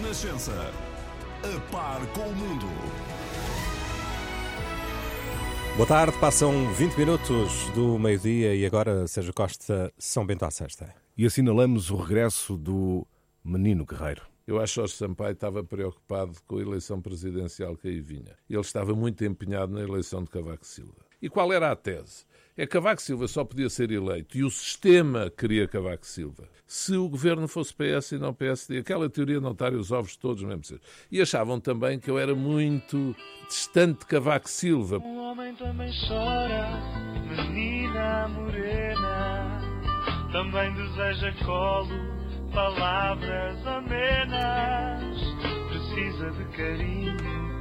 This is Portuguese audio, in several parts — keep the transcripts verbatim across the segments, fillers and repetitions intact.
Renascença. A par com o mundo. Boa tarde, passam vinte minutos do meio-dia e agora Sérgio Costa, São Bento à Sexta. E assinalamos o regresso do Menino Guerreiro. Eu acho que Jorge Sampaio estava preocupado com a eleição presidencial que aí vinha. Ele estava muito empenhado na eleição de Cavaco Silva. E qual era a tese? É que Cavaco Silva só podia ser eleito e o sistema queria Cavaco Silva se o governo fosse P S e não P S D. Aquela teoria de não estarem os ovos todos no mesmo cesto. E achavam também que eu era muito distante de Cavaco Silva. Um homem também chora, menina morena, também deseja colo, palavras amenas. Precisa de carinho,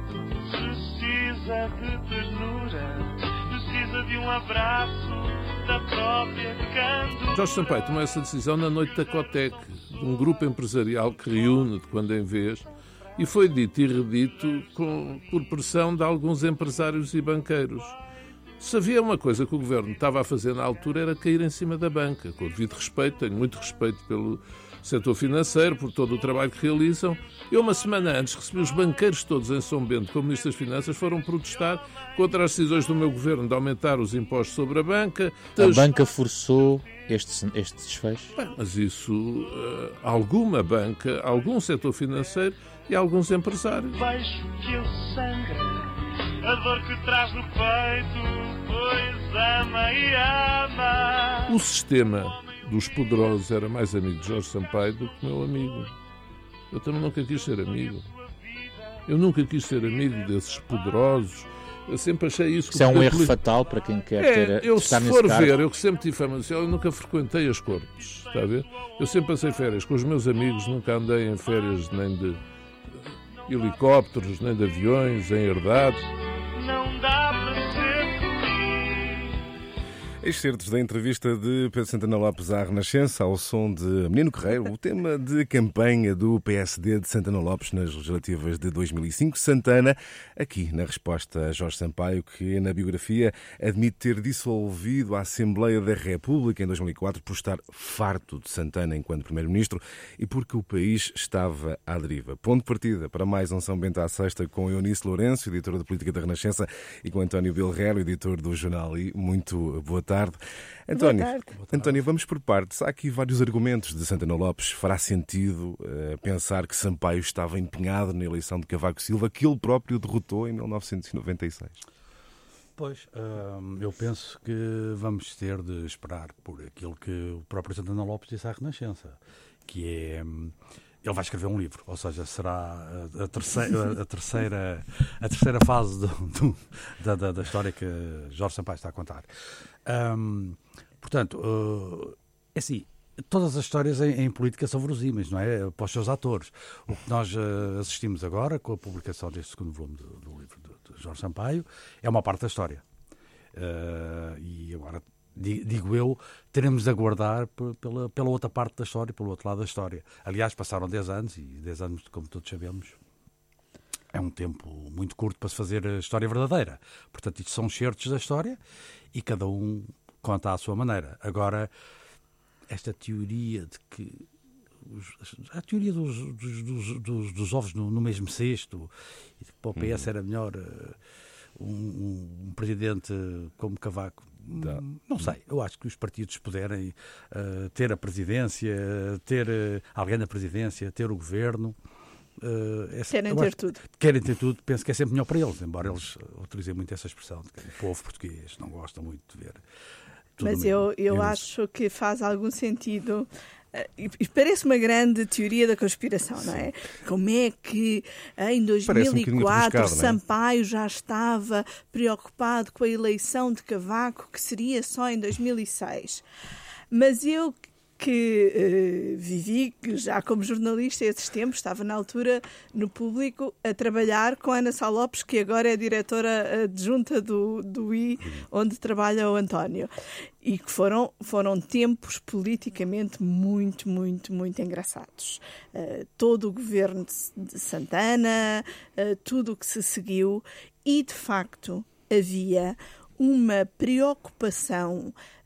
precisa de ternura, precisa de um abraço da própria candura. Jorge Sampaio tomou essa decisão na noite da Cotec, um grupo empresarial que reúne de quando em vez, e foi dito e redito com, por pressão de alguns empresários e banqueiros. Se havia uma coisa que o governo estava a fazer na altura era cair em cima da banca, com o devido respeito, tenho muito respeito pelo setor financeiro, por todo o trabalho que realizam. Eu, uma semana antes, recebi os banqueiros todos em São Bento, como Ministro das Finanças, foram protestar contra as decisões do meu governo de aumentar os impostos sobre a banca. A As... banca forçou este, este desfecho? Bem, mas isso, uh, alguma banca, algum setor financeiro e alguns empresários. Vejo que ele sangra, a dor que traz no peito, pois ama e ama. O sistema dos poderosos era mais amigo de Jorge Sampaio do que meu amigo. Eu também nunca quis ser amigo. Eu nunca quis ser amigo desses poderosos. Eu sempre achei isso... Isso é um erro poli... fatal para quem quer é, ter... Eu, estar se for nesse ver, cargo. eu que sempre tive fama social, eu nunca frequentei as cortes, está a ver? Eu sempre passei férias com os meus amigos, nunca andei em férias nem de helicópteros, nem de aviões, em herdades. Não dá para ser Excertos da entrevista de Pedro Santana Lopes à Renascença, ao som de Menino Guerreiro, o tema de campanha do P S D de Santana Lopes nas legislativas de dois mil e cinco. Santana, aqui na resposta a Jorge Sampaio, que na biografia admite ter dissolvido a Assembleia da República em dois mil e quatro por estar farto de Santana enquanto Primeiro-Ministro e porque o país estava à deriva. Ponto de partida para mais um São Bento à Sexta com Eunice Lourenço, editor de Política da Renascença, e com António Bilguero, editor do Jornal I. Muito boa tarde. Tarde. António, Boa tarde. António, vamos por partes. Há aqui vários argumentos de Santana Lopes. Fará sentido uh, pensar que Sampaio estava empenhado na eleição de Cavaco Silva, que ele próprio derrotou em mil novecentos e noventa e seis? Pois, hum, eu penso que vamos ter de esperar por aquilo que o próprio Santana Lopes disse à Renascença, que é... Hum, ele vai escrever um livro, ou seja, será a terceira, a terceira, a terceira fase do, do, da, da, da história que Jorge Sampaio está a contar. Hum, portanto, uh, é assim, todas as histórias em, em política são verosímeis, não é? Para os seus atores. O que nós uh, assistimos agora, com a publicação deste segundo volume do, do livro de, de Jorge Sampaio, é uma parte da história. Uh, e agora... digo eu, teremos de aguardar pela, pela outra parte da história, pelo outro lado da história. Aliás, passaram dez anos, e dez anos, como todos sabemos, é um tempo muito curto para se fazer a história verdadeira. Portanto, isto são certos da história e cada um conta à sua maneira. Agora, esta teoria de que... a teoria dos, dos, dos, dos, dos ovos no, no mesmo cesto, e que para o P S era melhor... Um, um, um presidente como Cavaco, Dá. não sei, eu acho que os partidos puderem uh, ter a presidência, ter uh, alguém na presidência, ter o governo, uh, essa, querem ter tudo. Querem ter tudo, penso que é sempre melhor para eles, embora eles utilizem muito essa expressão, de que o povo português não gosta muito de ver tudo. Mas eu, eu acho que faz algum sentido. E parece uma grande teoria da conspiração, não é? Como é que em dois mil e quatro um Sampaio já estava preocupado com a eleição de Cavaco, que seria só em dois mil e seis? Mas eu que uh, vivi já como jornalista esses tempos, estava na altura no Público a trabalhar com Ana Sá Lopes, que agora é diretora adjunta do, do I, onde trabalha o António. E que foram, foram tempos politicamente muito, muito, muito engraçados. Uh, todo o governo de, de Santana, uh, tudo o que se seguiu, e de facto havia uma preocupação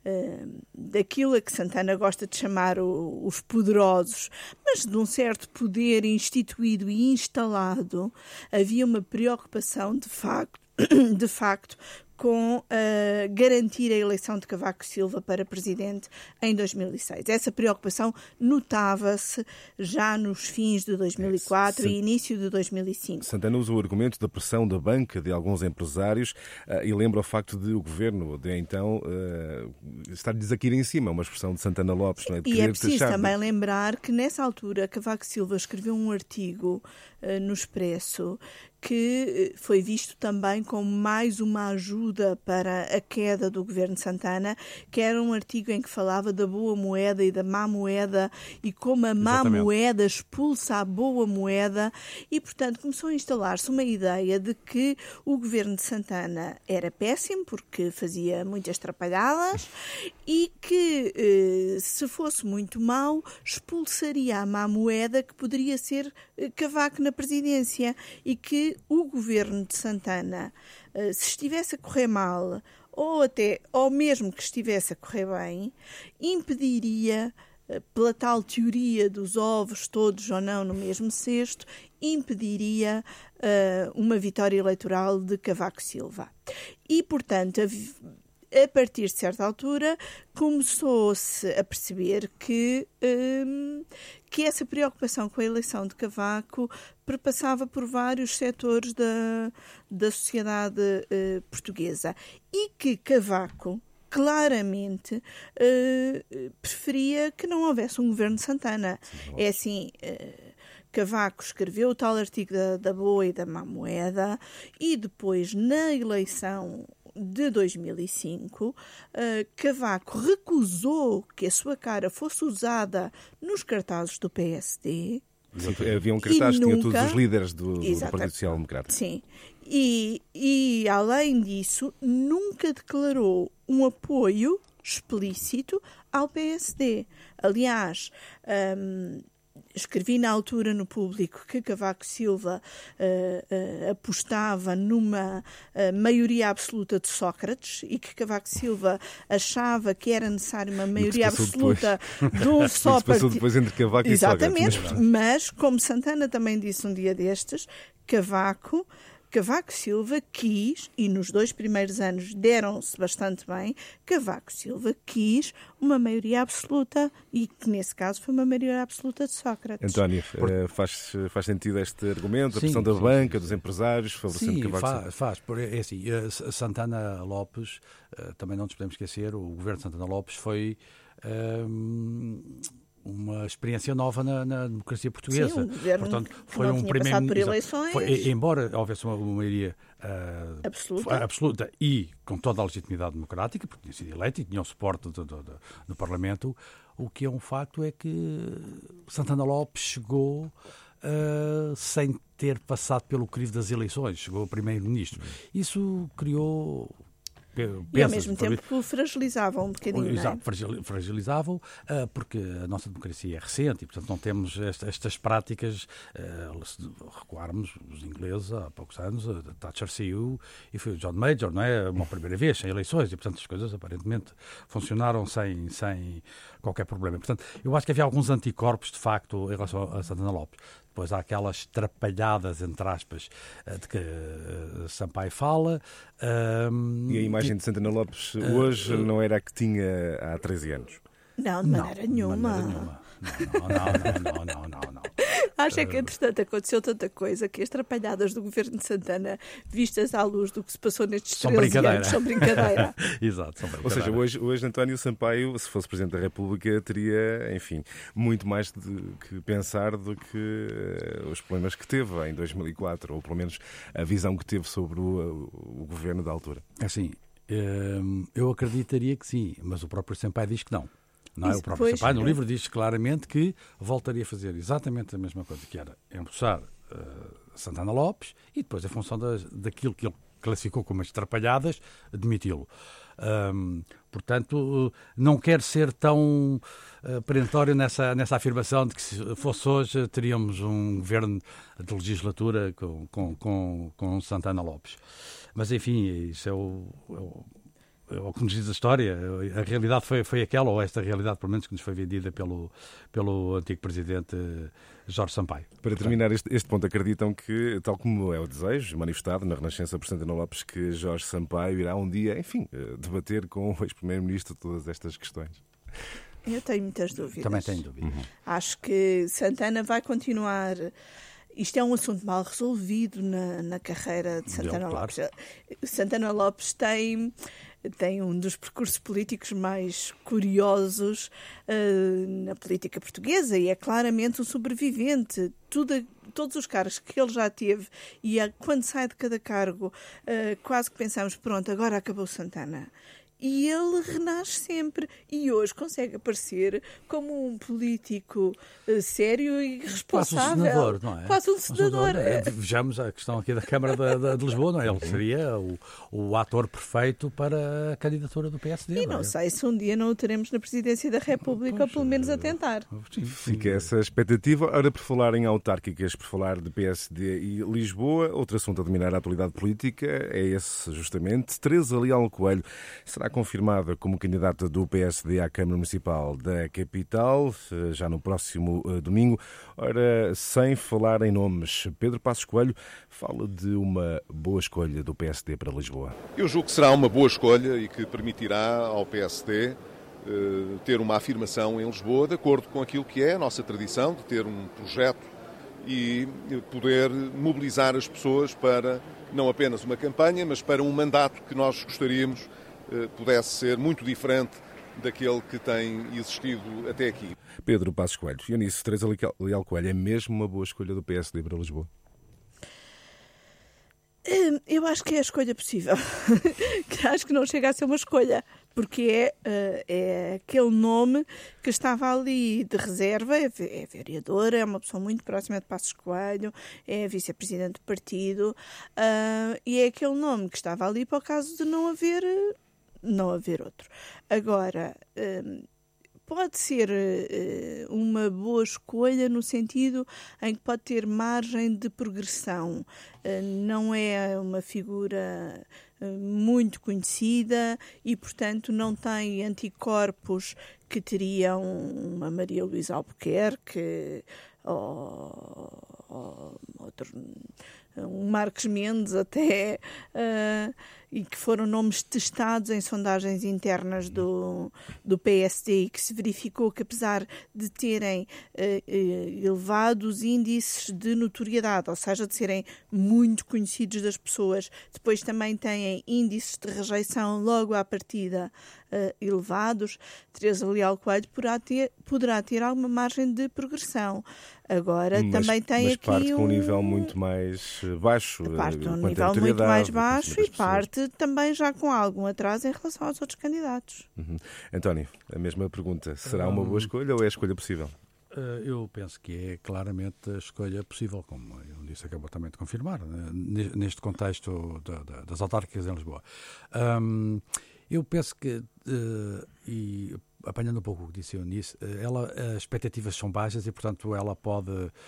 uh, daquilo a que Santana gosta de chamar o, os poderosos, mas de um certo poder instituído e instalado, havia uma preocupação de facto, de facto com uh, garantir a eleição de Cavaco Silva para presidente em dois mil e seis. Essa preocupação notava-se já nos fins de dois mil e quatro é, e início de dois mil e cinco. Santana usa o argumento da pressão da banca de alguns empresários uh, e lembra o facto de o governo de então uh, estar-lhes aqui em cima, uma expressão de Santana Lopes. Não é? De e é preciso deixar... também lembrar que nessa altura Cavaco Silva escreveu um artigo uh, no Expresso que foi visto também como mais uma ajuda para a queda do governo Santana, que era um artigo em que falava da boa moeda e da má moeda e como a má Exatamente. moeda expulsa a boa moeda e, portanto, começou a instalar-se uma ideia de que o governo de Santana era péssimo porque fazia muitas trapalhadas e que, se fosse muito mau, expulsaria a má moeda que poderia ser Cavaco na presidência e que o governo de Santana, se estivesse a correr mal, ou até, ou mesmo que estivesse a correr bem, impediria, pela tal teoria dos ovos todos ou não no mesmo cesto, impediria uh, uma vitória eleitoral de Cavaco Silva. E, portanto, a a partir de certa altura, começou-se a perceber que, um, que essa preocupação com a eleição de Cavaco perpassava por vários setores da, da sociedade uh, portuguesa e que Cavaco claramente uh, preferia que não houvesse um governo de Santana. Sim, é assim... Uh, Cavaco escreveu o tal artigo da, da boa e da má moeda e depois, na eleição de dois mil e cinco, uh, Cavaco recusou que a sua cara fosse usada nos cartazes do P S D. Sim, havia um cartaz que tinha todos os líderes do, do Partido Social Democrata. Sim. E, e, além disso, nunca declarou um apoio explícito ao P S D. Aliás... Um, escrevi na altura no Público que Cavaco Silva uh, uh, apostava numa uh, maioria absoluta de Sócrates e que Cavaco Silva achava que era necessária uma maioria absoluta depois. de um só partido. Passou depois entre Cavaco Exatamente, e Sócrates. Mas, mas, como Santana também disse um dia destes, Cavaco... Cavaco Silva quis, e nos dois primeiros anos deram-se bastante bem, Cavaco Silva quis uma maioria absoluta e que nesse caso foi uma maioria absoluta de Sócrates. António, Por... faz, faz sentido este argumento, a pressão da sim, banca, sim. dos empresários, favorecendo sim, Cavaco Silva? Sim, faz. É assim, Santana Lopes, também não nos podemos esquecer, o governo de Santana Lopes foi... Um... uma experiência nova na, na democracia portuguesa. Sim, um governo Portanto, que foi não um tinha primeiro passado por eleições. Foi, embora houvesse uma, uma maioria uh, absoluta. absoluta e com toda a legitimidade democrática, porque tinha sido eleito e tinha o suporte do, do, do, do Parlamento, o que é um facto é que Santana Lopes chegou uh, sem ter passado pelo crivo das eleições, chegou primeiro-ministro. Isso criou... Pensas, e ao mesmo tempo que o fragilizavam um bocadinho, Exato, não é? fragilizavam, uh, porque a nossa democracia é recente e, portanto, não temos esta, estas práticas. Uh, se recuarmos, os ingleses, há poucos anos, a Thatcher saiu e foi o John Major, não é? Uma primeira vez, sem eleições, e, portanto, as coisas aparentemente funcionaram sem, sem qualquer problema. Portanto, eu acho que havia alguns anticorpos, de facto, em relação a Santana Lopes. Depois há aquelas trapalhadas, entre aspas, de que uh, Sampaio fala. Um, e a imagem que, de Santana Lopes hoje uh, não era a que tinha há treze anos? Não, de maneira não, nenhuma. De maneira nenhuma. Não, não, não, não, não, não. Acho é que, entretanto, aconteceu tanta coisa que as trapalhadas do governo de Santana, vistas à luz do que se passou nestes são treze brincadeira. anos, são brincadeira. Exato, são brincadeira. Ou seja, hoje, hoje António Sampaio, se fosse Presidente da República, teria, enfim, muito mais de que pensar do que uh, os problemas que teve em dois mil e quatro, ou pelo menos a visão que teve sobre o, o governo da altura. Assim, um, eu acreditaria que sim, mas o próprio Sampaio diz que não. Não é? O próprio Pois, Sampaio, no é. livro, diz claramente que voltaria a fazer exatamente a mesma coisa, que era empossar uh, Santana Lopes e depois, em função das, daquilo que ele classificou como as trapalhadas, demiti-lo. Um, portanto, não quero ser tão uh, perentório nessa, nessa afirmação de que se fosse hoje teríamos um governo de legislatura com, com, com, com Santana Lopes. Mas, enfim, isso é o... É o ou como nos diz a história, a realidade foi, foi aquela, ou esta realidade, pelo menos, que nos foi vendida pelo, pelo antigo presidente Jorge Sampaio. Para terminar este, este ponto, acreditam que, tal como é o desejo manifestado na Renascença por Santana Lopes, que Jorge Sampaio irá um dia, enfim, debater com o ex-primeiro-ministro todas estas questões? Eu tenho muitas dúvidas. Também tenho dúvidas. Uhum. Acho que Santana vai continuar... Isto é um assunto mal resolvido na, na carreira de Santana Claro. Lopes. Santana Lopes tem, tem um dos percursos políticos mais curiosos uh, na política portuguesa e é claramente um sobrevivente. Tudo, todos os cargos que ele já teve e a, quando sai de cada cargo, uh, quase que pensamos, pronto, agora acabou Santana. E ele renasce sempre e hoje consegue aparecer como um político uh, sério e responsável. Quase um senador, não é? Quase um senador. É. Vejamos a questão aqui da Câmara de, de Lisboa, não é? Ele seria o, o ator perfeito para a candidatura do P S D. E não, não é? sei se um dia não o teremos na Presidência da República, Pois, ou pelo menos a tentar. Sim, Fica essa expectativa. Ora, por falar em autárquicas, por falar de P S D e Lisboa, outro assunto a dominar a atualidade política é esse, justamente. Teresa Leal Coelho será confirmada como candidata do P S D à Câmara Municipal da capital, já no próximo domingo. Ora, sem falar em nomes, Pedro Passos Coelho fala de uma boa escolha do P S D para Lisboa. Eu julgo que será uma boa escolha e que permitirá ao P S D eh, ter uma afirmação em Lisboa de acordo com aquilo que é a nossa tradição, de ter um projeto e poder mobilizar as pessoas para não apenas uma campanha, mas para um mandato que nós gostaríamos pudesse ser muito diferente daquele que tem existido até aqui. Pedro Passos Coelho. E nisso, Teresa Leal Coelho é mesmo uma boa escolha do P S D para Lisboa? Eu acho que é a escolha possível. Acho que não chega a ser uma escolha, porque é, é aquele nome que estava ali de reserva, é, é vereadora, é uma pessoa muito próxima de Passos Coelho, é vice-presidente do partido, uh, e é aquele nome que estava ali para o caso de não haver... não haver outro. Agora, pode ser uma boa escolha no sentido em que pode ter margem de progressão. Não é uma figura muito conhecida e, portanto, não tem anticorpos que teriam uma Maria Luísa Albuquerque ou, ou outro... um Marcos Mendes até, uh, e que foram nomes testados em sondagens internas do, do P S D e que se verificou que, apesar de terem uh, uh, elevados índices de notoriedade, ou seja, de serem muito conhecidos das pessoas, depois também têm índices de rejeição logo à partida uh, elevados, Teresa Leal Coelho poderá ter, poderá ter alguma margem de progressão. Agora, mas, também tem mas aqui parte um... com um nível muito mais baixo. Parte com um nível muito mais baixo e parte também já com algum atraso em relação aos outros candidatos. Uhum. António, a mesma pergunta. Será uma boa escolha ou é a escolha possível? Eu penso que é claramente a escolha possível, como eu disse, acabou também de confirmar, neste contexto das autárquicas em Lisboa. Eu penso que, e apanhando um pouco o que disse a Eunice, ela, as expectativas são baixas e, portanto, ela pode,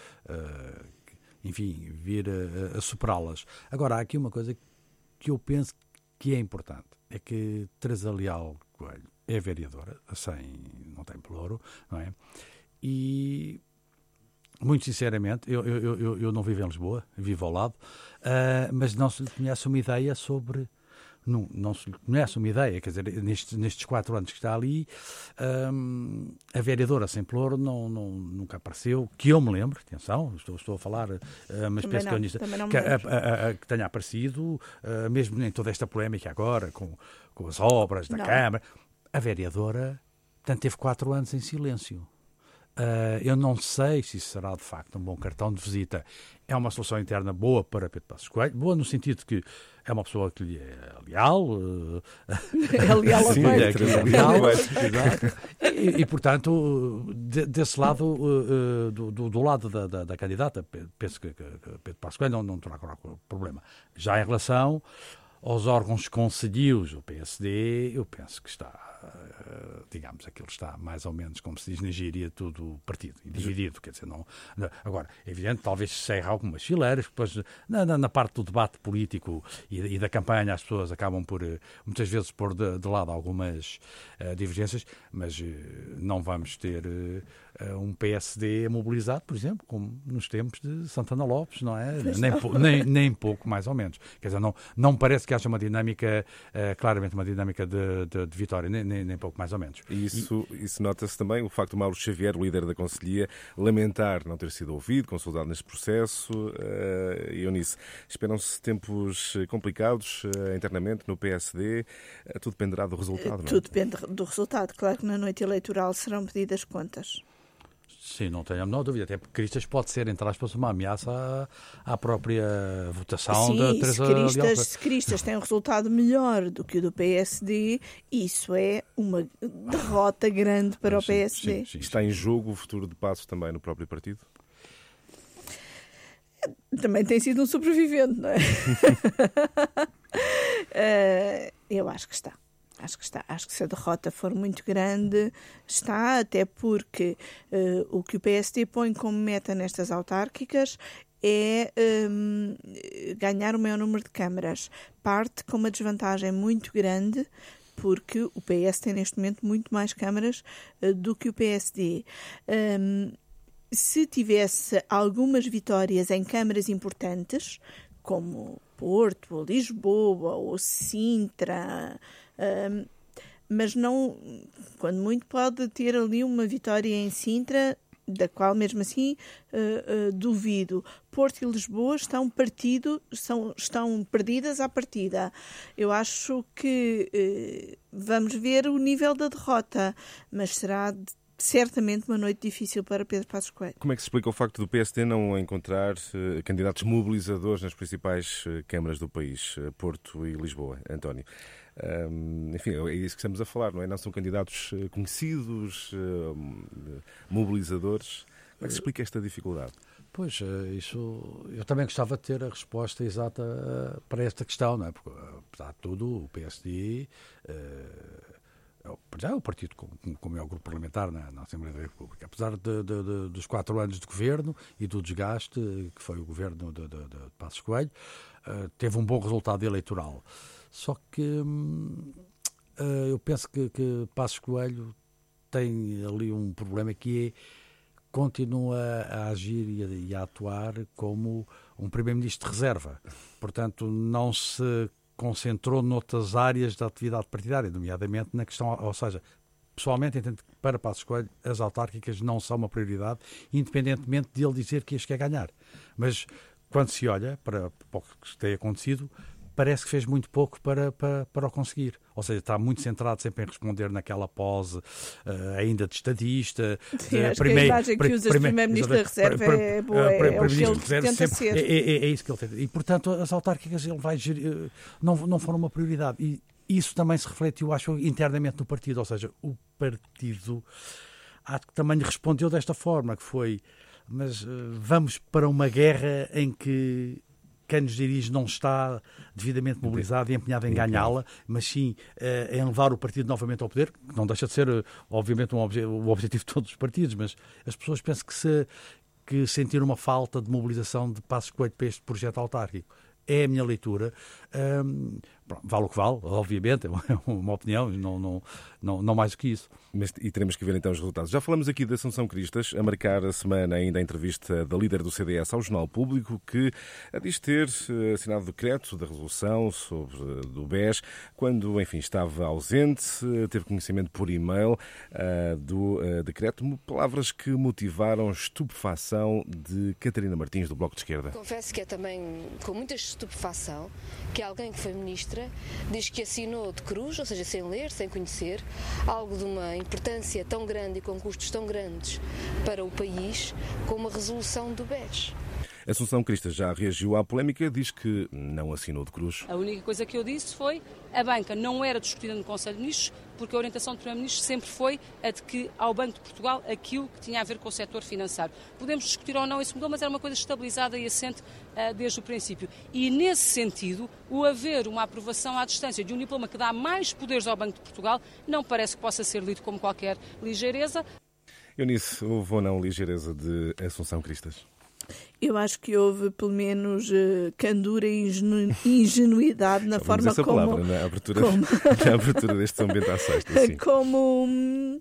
enfim, vir a, a superá-las. Agora, há aqui uma coisa que eu penso que é importante, é que Teresa Leal Coelho é vereadora, sem, não tem pelouro, não é? E, muito sinceramente, eu, eu, eu, eu não vivo em Lisboa, vivo ao lado, uh, mas não se conhece uma ideia sobre... Não, não se conhece uma ideia, quer dizer, nestes, nestes quatro anos que está ali, um, a vereadora sem pelouro não, não, nunca apareceu, que eu me lembro, atenção, estou, estou a falar, uh, mas também penso não, que, eu, que, a, a, a, que tenha aparecido, uh, mesmo em toda esta polémica agora, com, com as obras da não. Câmara, a vereadora, portanto, teve quatro anos em silêncio. Uh, eu não sei se isso será de facto um bom cartão de visita. É uma solução interna boa para Pedro Passos Coelho, boa no sentido de que é uma pessoa que lhe é leal, uh, é leal, sim, é, que é leal, e, e portanto de, desse lado, uh, do, do, do lado da, da, da candidata, penso que, que, que Pedro Passos Coelho não, não terá problema. Já em relação aos órgãos concedidos do P S D, eu penso que está digamos, aquilo está mais ou menos, como se diz na gíria, tudo partido e dividido. Quer dizer, não, não, agora, é evidente, talvez se erre algumas fileiras, depois na, na, na parte do debate político e, e da campanha as pessoas acabam por, muitas vezes, pôr de, de lado algumas uh, divergências, mas uh, não vamos ter uh, um P S D mobilizado, por exemplo, como nos tempos de Santana Lopes, não é? Nem, po, nem, nem pouco, mais ou menos. Quer dizer, não, não parece que haja uma dinâmica, uh, claramente uma dinâmica de, de, de vitória, nem, nem, nem pouco, mais ou menos. E isso, e... isso nota-se também o facto de Mauro Xavier, o líder da Conselhia, lamentar não ter sido ouvido, consultado neste processo. Uh, Eunice, esperam-se tempos complicados uh, internamente no P S D. Uh, tudo dependerá do resultado, não é? Tudo depende do resultado. Claro que na noite eleitoral serão pedidas contas. Sim, não tenho a menor dúvida, até porque Cristas pode ser, entre aspas, uma ameaça à, à própria votação Sim, da Teresa Leal. Se Cristas tem um resultado melhor do que o do P S D, isso é uma derrota grande para sim, o P S D. Sim, sim. Está em jogo o futuro de Passos também no próprio partido? Também tem sido um sobrevivente, não é? uh, eu acho que está. Acho que está. Acho que se a derrota for muito grande, está, até porque uh, o que o P S D põe como meta nestas autárquicas é um, ganhar o maior número de câmaras. Parte com uma desvantagem muito grande, porque o P S tem neste momento muito mais câmaras uh, do que o P S D. Um, se tivesse algumas vitórias em câmaras importantes, como Porto, ou Lisboa, ou Sintra... Um, mas não, quando muito pode ter ali uma vitória em Sintra, da qual mesmo assim uh, uh, duvido. Porto e Lisboa estão, partido, são, estão perdidas à partida. Eu acho que uh, vamos ver o nível da derrota, mas será de, certamente uma noite difícil para Pedro Passos Coelho. Como é que se explica o facto do P S D não encontrar uh, candidatos mobilizadores nas principais uh, câmaras do país, uh, Porto e Lisboa? António? Um, enfim, é isso que estamos a falar, não é? Não são candidatos uh, conhecidos, uh, mobilizadores. Como é que se explica esta dificuldade? Pois, isso, eu também gostava de ter a resposta exata para esta questão, não é? Porque, apesar de tudo, o P S D... Uh, já é o partido com, com o maior grupo parlamentar na, na Assembleia da República. Apesar de, de, de, dos quatro anos de governo e do desgaste que foi o governo de, de, de Passos Coelho, uh, teve um bom resultado eleitoral. Só que uh, eu penso que, que Passos Coelho tem ali um problema que é continua a agir e a, e a atuar como um primeiro-ministro de reserva. Portanto, não se concentrou noutras áreas da atividade partidária, nomeadamente na questão, ou seja, pessoalmente entendo que para Passos Coelho as autárquicas não são uma prioridade, independentemente de ele dizer que as quer ganhar. Mas quando se olha para, para o que tem acontecido, parece que fez muito pouco para, para, para o conseguir. Ou seja, está muito centrado sempre em responder naquela pose uh, ainda de estadista. Sim, uh, acho primeiro, que a imagem que usas de primeiro-ministro da reserva é boa, é, é o que ele tenta ser. É, é, é isso que ele tenta. E, portanto, as autárquicas ele vai gerir, não, não foram uma prioridade. E isso também se refletiu, acho, internamente no partido. Ou seja, o partido acho que também respondeu desta forma, que foi, mas uh, vamos para uma guerra em que quem nos dirige não está devidamente mobilizado e empenhado em ganhá-la, mas sim uh, em levar o partido novamente ao poder, que não deixa de ser, uh, obviamente, um obje- o objetivo de todos os partidos, mas as pessoas pensam que, se, que sentiram uma falta de mobilização de Passos Coelho para este projeto autárquico. É a minha leitura. Um, vale o que vale, obviamente, é uma opinião, não, não, não, não mais do que isso. Mas, e teremos que ver então os resultados. Já falamos aqui de Assunção Cristas, a marcar a semana ainda a entrevista da líder do C D S ao Jornal Público, que diz ter assinado o decreto da resolução sobre do B E S, quando, enfim, estava ausente, teve conhecimento por e-mail uh, do uh, decreto, palavras que motivaram estupefação de Catarina Martins, do Bloco de Esquerda. Confesso que é também com muita estupefação que alguém que foi ministra diz que assinou de cruz, ou seja, sem ler, sem conhecer, algo de uma importância tão grande e com custos tão grandes para o país, como a resolução do B E S. Assunção Cristas já reagiu à polémica, diz que não assinou de cruz. A única coisa que eu disse foi a banca não era discutida no Conselho de Ministros, porque a orientação do Primeiro-Ministro sempre foi a de que ao Banco de Portugal aquilo que tinha a ver com o setor financeiro. Podemos discutir ou não esse modelo, mas era uma coisa estabilizada e assente uh, desde o princípio. E nesse sentido, o haver uma aprovação à distância de um diploma que dá mais poderes ao Banco de Portugal não parece que possa ser lido como qualquer ligeireza. Eunice, houve ou não ligeireza de Assunção Cristas? Eu acho que houve, pelo menos, uh, candura e ingenu... ingenuidade na forma essa como... palavra na abertura, como... na abertura deste São Bento à Sexta. Assim. Como... Uh,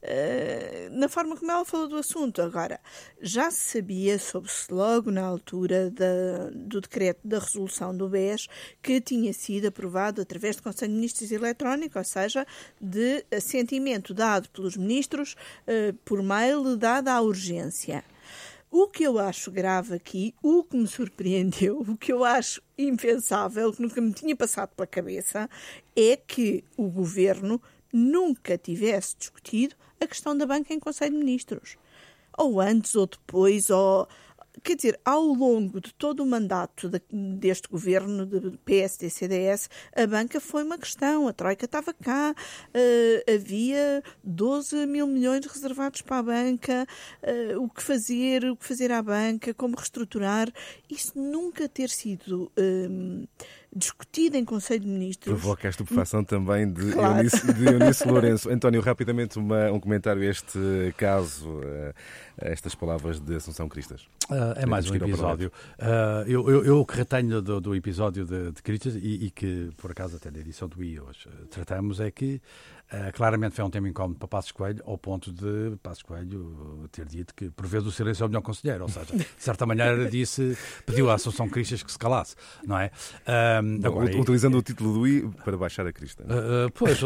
na forma como ela falou do assunto. Agora, já se sabia, soube-se logo na altura da, do decreto da resolução do B E S, que tinha sido aprovado através do Conselho de Ministros eletrónico, ou seja, de assentimento dado pelos ministros uh, por mail, dada a urgência. O que eu acho grave aqui, o que me surpreendeu, o que eu acho impensável, que nunca me tinha passado pela cabeça, é que o Governo nunca tivesse discutido a questão da banca em Conselho de Ministros. Ou antes ou depois, ou... Quer dizer, ao longo de todo o mandato de, deste governo, de P S D C D S, a banca foi uma questão, a Troika estava cá, uh, havia doze mil milhões reservados para a banca, uh, o que fazer, o que fazer à banca, como reestruturar, isso nunca ter sido uh, discutido em Conselho de Ministros. Provoca a estupefação também de, claro. Eunice, de Eunice Lourenço. António, rapidamente uma, um comentário a este caso, a estas palavras de Assunção Cristas. Uh, é mais um episódio. Uh, eu, eu, eu que retenho do, do episódio de, de Cristas e, e que, por acaso, até na edição do I hoje tratamos, é que uh, claramente foi um tema incómodo para Passos Coelho, ao ponto de Passos Coelho ter dito que, por vezes, o silêncio é o melhor conselheiro. Ou seja, de certa maneira, disse, pediu à Assunção Cristas que se calasse, não é? Um, agora, utilizando e... o título do I para baixar a crista. Uh, uh, pois,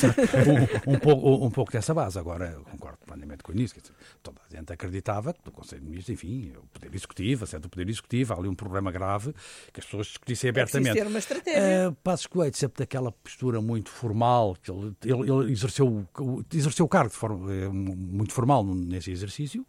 um, um, pouco, um pouco dessa base. Agora, eu concordo plenamente com isso. Toda a gente acreditava que o Conselho de Ministros, enfim, o Poder Executivo, a sede do Poder Executivo, há ali um problema grave, que as pessoas discutissem abertamente. É preciso ter uma estratégia. Uh, Passos Coelho, sempre daquela postura muito formal, que ele, ele, ele exerceu, exerceu o cargo de forma muito formal nesse exercício,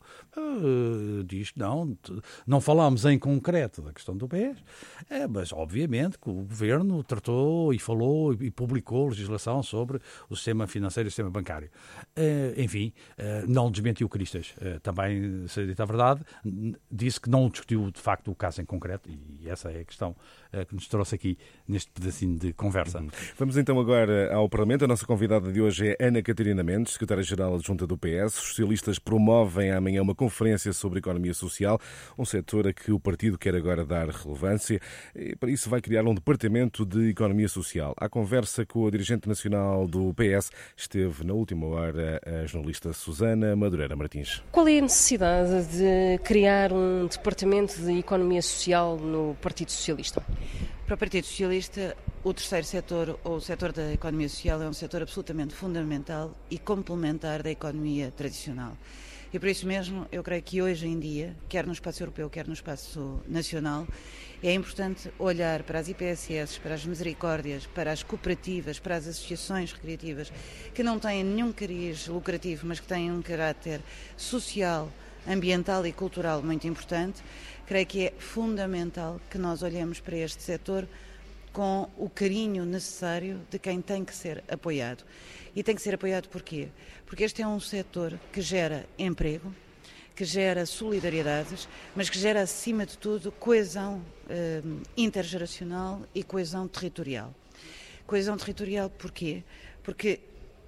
uh, diz que não, não falámos em concreto da questão do B E S, uh, mas obviamente que o Governo tratou e falou e publicou legislação sobre o sistema financeiro e o sistema bancário. Uh, enfim, uh, não desmentiu Cristas. Uh, também, se dita a verdade, disse que não discutiu de facto o caso em concreto e essa é a questão uh, que nos trouxe aqui neste pedacinho de conversa. Uhum. Vamos então agora ao Parlamento. A nossa convidada de hoje é Ana Catarina Mendes, secretária-geral adjunta do P S. Os socialistas promovem amanhã uma conferência sobre economia social, um setor a que o partido quer agora dar relevância. E para isso vai criar um departamento de economia social. À conversa com a dirigente nacional do P S esteve na última hora a jornalista Susana Madureira Martins. Qual é a necessidade de criar um departamento de economia social no Partido Socialista? Para o Partido Socialista, o terceiro setor, ou o setor da economia social, é um setor absolutamente fundamental e complementar da economia tradicional. E por isso mesmo, eu creio que hoje em dia, quer no espaço europeu, quer no espaço nacional, é importante olhar para as I P S S, para as misericórdias, para as cooperativas, para as associações recreativas, que não têm nenhum cariz lucrativo, mas que têm um caráter social, ambiental e cultural muito importante. Creio que é fundamental que nós olhemos para este setor com o carinho necessário de quem tem que ser apoiado. E tem que ser apoiado porquê? Porque este é um setor que gera emprego, que gera solidariedades, mas que gera, acima de tudo, coesão eh, intergeracional e coesão territorial. Coesão territorial porquê? Porque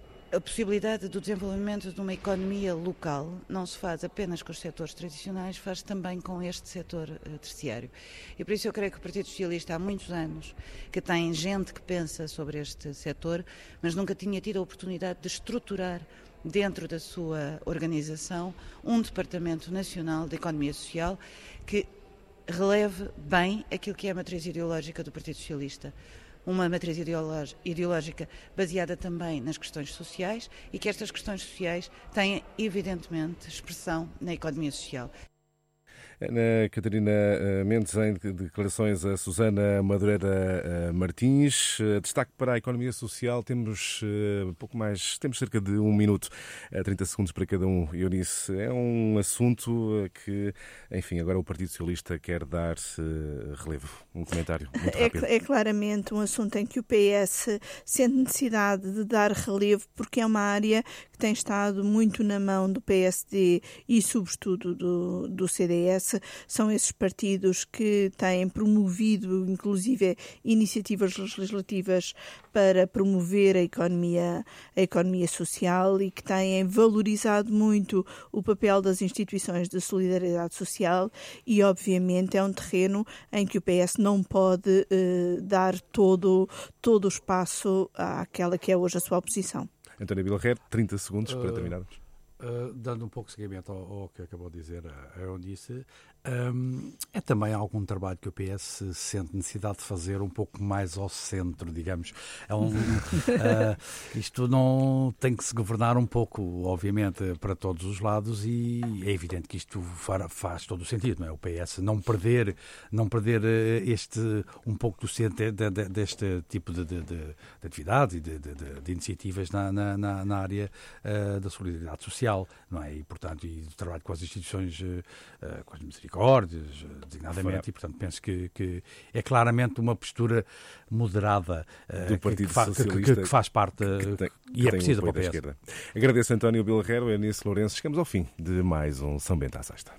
a possibilidade do desenvolvimento de uma economia local não se faz apenas com os setores tradicionais, faz também com este setor uh, terciário. E por isso eu creio que o Partido Socialista há muitos anos que tem gente que pensa sobre este setor, mas nunca tinha tido a oportunidade de estruturar dentro da sua organização um Departamento Nacional de Economia Social que releve bem aquilo que é a matriz ideológica do Partido Socialista. Uma matriz ideológica baseada também nas questões sociais e que estas questões sociais têm, evidentemente, expressão na economia social. Ana Catarina Mendes, em declarações a Susana Madureira Martins. Destaque para a economia social, temos uh, pouco mais, temos cerca de um minuto, trinta segundos para cada um. Eunice, é um assunto que, enfim, agora o Partido Socialista quer dar uh, relevo. Um comentário muito rápido. É, é claramente um assunto em que o P S sente necessidade de dar relevo, porque é uma área que tem estado muito na mão do P S D e, sobretudo, do, do C D S. São esses partidos que têm promovido, inclusive, iniciativas legislativas para promover a economia, a economia social e que têm valorizado muito o papel das instituições de solidariedade social e, obviamente, é um terreno em que o P S não pode eh, dar todo, todo o espaço àquela que é hoje a sua oposição. António Bilher, trinta segundos para terminarmos. Uh, dando um pouco de seguimento ao, ao que acabou de dizer a Eunice, um, é também algum trabalho que o P S sente necessidade de fazer um pouco mais ao centro, digamos. É um, uh, isto não tem que se governar um pouco, obviamente, para todos os lados e é evidente que isto faz todo o sentido, não é? O P S não perder, não perder este, um pouco do centro de, de, deste tipo de, de, de atividades e de, de, de iniciativas na, na, na área uh, da solidariedade social, não é? E, portanto, e do trabalho com as instituições, uh, com as misericórdias, designadamente, e, portanto, penso que, que é claramente uma postura moderada uh, do Partido que, fa Socialista que, que faz parte que tem, e é precisa para o P S. Agradeço a António Bilher, Eunice Lourenço. Chegamos ao fim de mais um São Bento à Sexta.